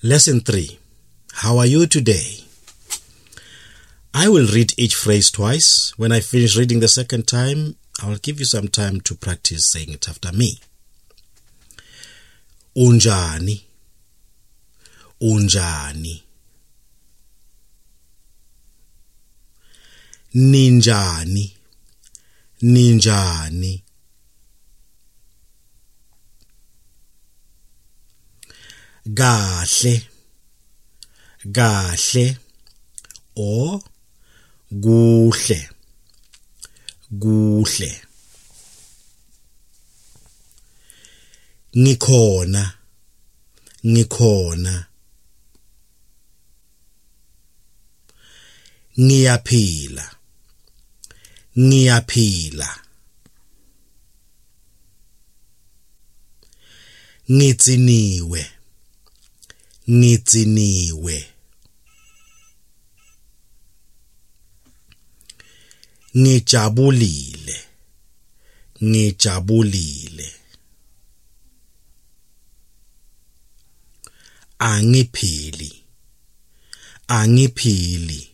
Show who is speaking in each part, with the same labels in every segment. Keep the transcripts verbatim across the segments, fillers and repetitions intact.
Speaker 1: Lesson three. How are you today? I will read each phrase twice. When I finish reading the second time, I will give you some time to practice saying it after me. Unjani. Unjani. Ninjani. Ninjani. Kahle. Kahle. Or kuhle. Kuhle. Ngikhona. Ngikhona. Ngiyaphila. Ngiyaphila. Ngitsiniwe. Ngitsiniwe. Ngijabulile. Ngijabulile. Angiphili. Angiphili.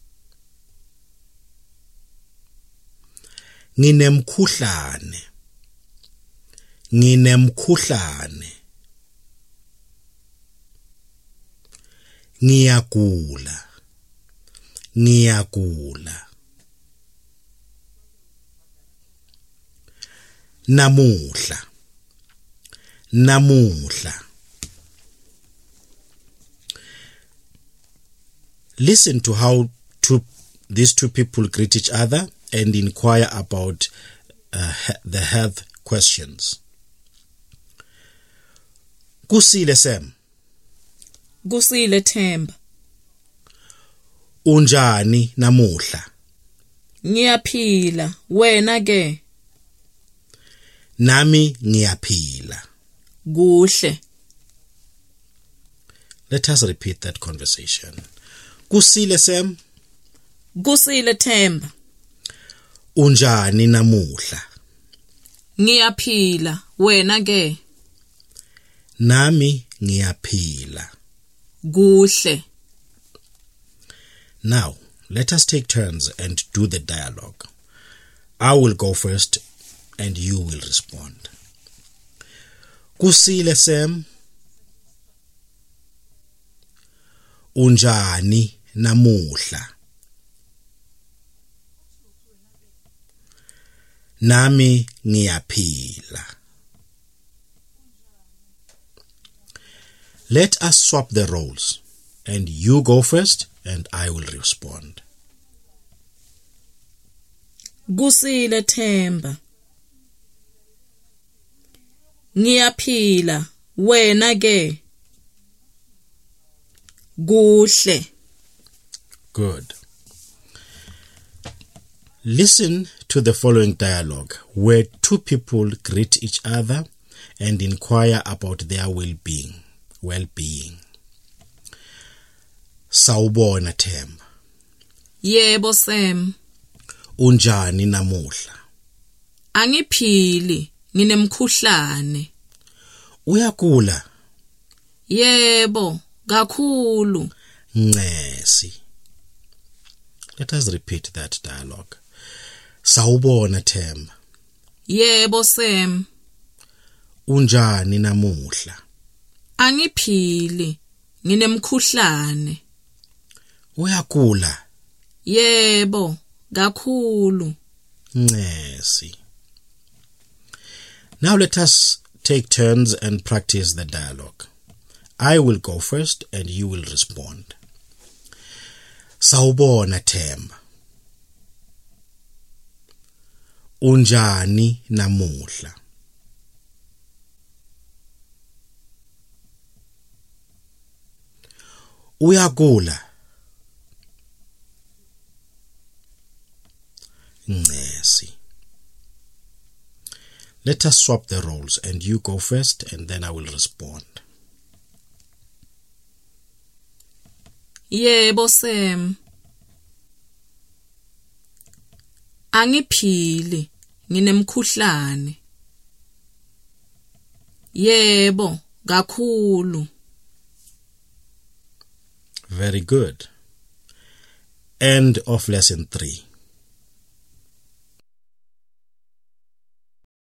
Speaker 1: Nginemkhuhlane. Nginemkhuhlane. Ngiyagula. Ngiyagula. Namuhla. Namuhla. Listen to how two, these two people greet each other and inquire about uh, the health questions. Kusile Sam.
Speaker 2: Kusile Themba.
Speaker 1: Unjani namuhla?
Speaker 2: Ngiyaphila, wena ke?
Speaker 1: Nami ngiyaphila.
Speaker 2: Kuhle.
Speaker 1: Let us repeat that conversation. Kusile Sam.
Speaker 2: Kusile Themba.
Speaker 1: Unjani namuhla?
Speaker 2: Ngiyaphila, wena ke?
Speaker 1: Nami ngiyaphila.
Speaker 2: Kuhle.
Speaker 1: Now, let us take turns and do the dialogue. I will go first and you will respond. Kusile Sam. Unjani namuhla? Nami ngiyaphila. Let us swap the roles, and you go first and I will respond.
Speaker 2: Kusile Themba. Ngiyaphila, wena ke? Kuhle.
Speaker 1: Good. Listen to the following dialogue where two people greet each other and inquire about their well-being. Well-being. Sawubona Themba.
Speaker 2: Yebo Sam.
Speaker 1: Unjani namuhla?
Speaker 2: Angiphili, nginemkhuhlane.
Speaker 1: Uyagula?
Speaker 2: Yebo, kakhulu.
Speaker 1: Ncesi. Let us repeat that dialogue. Sawubona Themba.
Speaker 2: Yebo Sam.
Speaker 1: Unjani namuhla?
Speaker 2: Angiphili, nginemkhuhlane.
Speaker 1: Uyagula?
Speaker 2: Yebo, kakhulu.
Speaker 1: Ncesi. Now let us take turns and practice the dialogue. I will go first and you will respond. Sawubona Themba. Unjani namuhla? Uyagula? Ncesi. Let us swap the roles and you go first and then I will respond.
Speaker 2: Yebo Sam. Angiphili, nginemkhuhlane. Yebo, kakhulu.
Speaker 1: Very good. End of lesson three.